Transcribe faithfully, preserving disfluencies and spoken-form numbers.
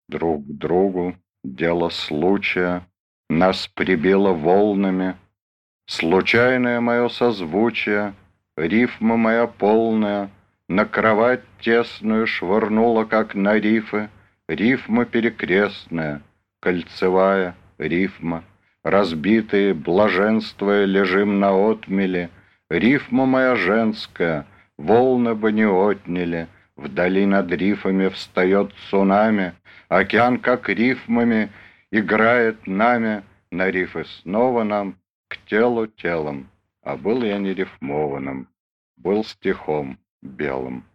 Друг к другу, дело случая, Нас прибило волнами. Случайное мое созвучие, Рифма моя полная, На кровать тесную швырнула, как на рифы, Рифма перекрестная, кольцевая рифма. Разбитые, блаженствуя, лежим на отмели. Рифма моя женская, волны бы не отняли. Вдали над рифами встает цунами, Океан, как рифмами, играет нами, На рифы снова нам к телу телом. А был я не рифмованным, был стихом белым.